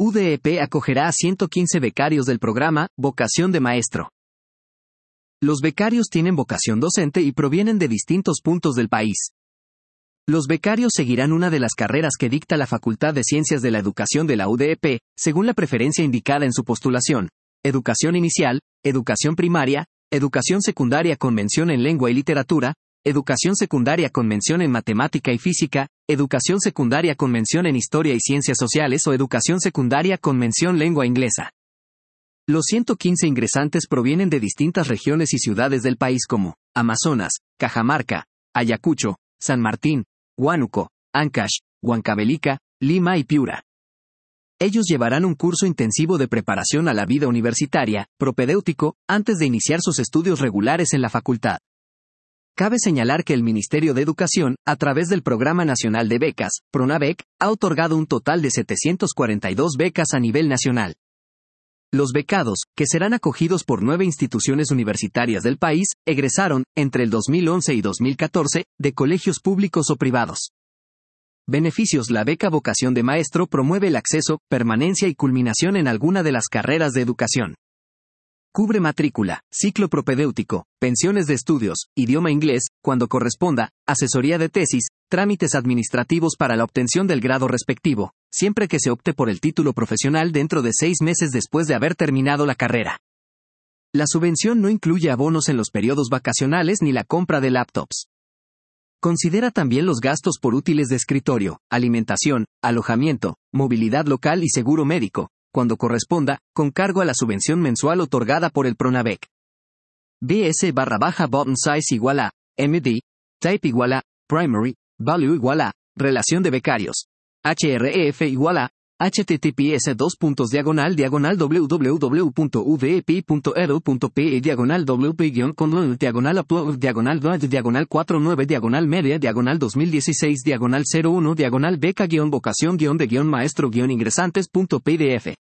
UDEP acogerá a 115 becarios del programa Vocación de Maestro. Los becarios tienen vocación docente y provienen de distintos puntos del país. Los becarios seguirán una de las carreras que dicta la Facultad de Ciencias de la Educación de la UDEP, según la preferencia indicada en su postulación: educación inicial, educación primaria, educación secundaria con mención en lengua y literatura, educación secundaria con mención en matemática y física, educación secundaria con mención en historia y ciencias sociales o educación secundaria con mención lengua inglesa. Los 115 ingresantes provienen de distintas regiones y ciudades del país como Amazonas, Cajamarca, Ayacucho, San Martín, Huánuco, Ancash, Huancavelica, Lima y Piura. Ellos llevarán un curso intensivo de preparación a la vida universitaria, propedéutico, antes de iniciar sus estudios regulares en la facultad. Cabe señalar que el Ministerio de Educación, a través del Programa Nacional de Becas, PRONAVEC, ha otorgado un total de 742 becas a nivel nacional. Los becados, que serán acogidos por 9 instituciones universitarias del país, egresaron, entre el 2011 y 2014, de colegios públicos o privados. Beneficios: la beca Vocación de Maestro promueve el acceso, permanencia y culminación en alguna de las carreras de educación. Cubre matrícula, ciclo propedéutico, pensiones de estudios, idioma inglés, cuando corresponda, asesoría de tesis, trámites administrativos para la obtención del grado respectivo, siempre que se opte por el título profesional dentro de 6 meses después de haber terminado la carrera. La subvención no incluye abonos en los periodos vacacionales ni la compra de laptops. Considera también los gastos por útiles de escritorio, alimentación, alojamiento, movilidad local y seguro médico, cuando corresponda, con cargo a la subvención mensual otorgada por el PRONAVEC. BS/button size igual a, MD, type igual a, primary, value igual a, relación de becarios. HREF igual a, https://wp.edu.pe/wp/upload/media 2016 01 beca-vocación-de-maestro-ingresantes.pdf